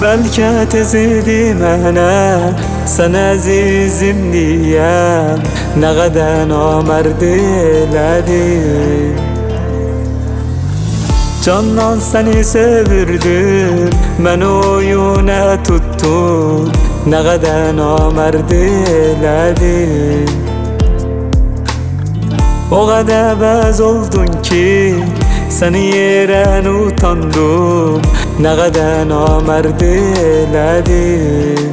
Belki tezidi mənə Sən əzizim deyəm Nə qədər namərd elədin Candan səni sevirdim Mən oyuna tuttum Nə qədər namərd elədin O qədər bəz oldun ki Səni yerən utandım Nə qədər namərd elədin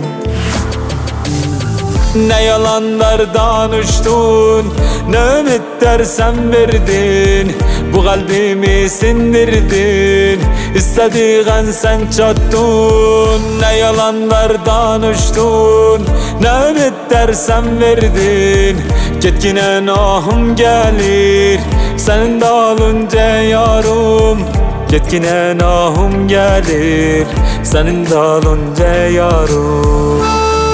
Ne yalanlar danıştın Ne ümitler sen verdin Bu kalbimi sindirdin İstediğin sen çattın Ne yalanlar danıştın Ne ümitler sen verdin Ketkine nahım gelir Senin dalınca yarım Ketkine nahım gelir Senin dalınca yarım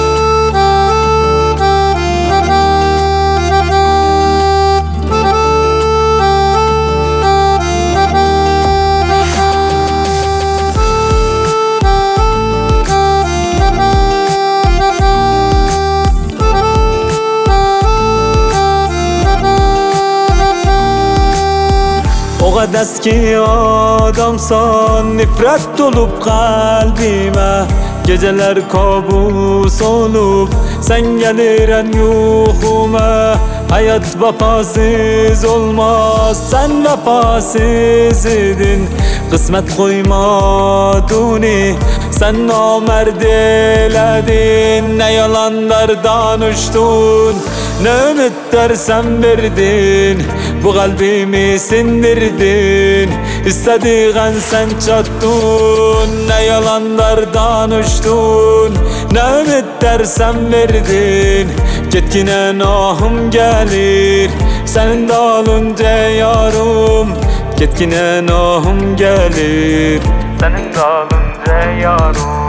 O kadar eski adamsan nifret dolup kalbime Geceler kabus olup sen geliren yuhuma Hayat vefasız olmaz sen vefasız idin Kısmet koymadın sen namerd eyledin Ne yalanlar danıştın ne ümitler sen verdin Bu kalbimi sindirdin İstediğin sen çattın Ne yalanlar danıştın Ne ümitler sen verdin Ketkine nahım gelir Senin dalınca yarım Ketkine nahım gelir Senin dalınca yarım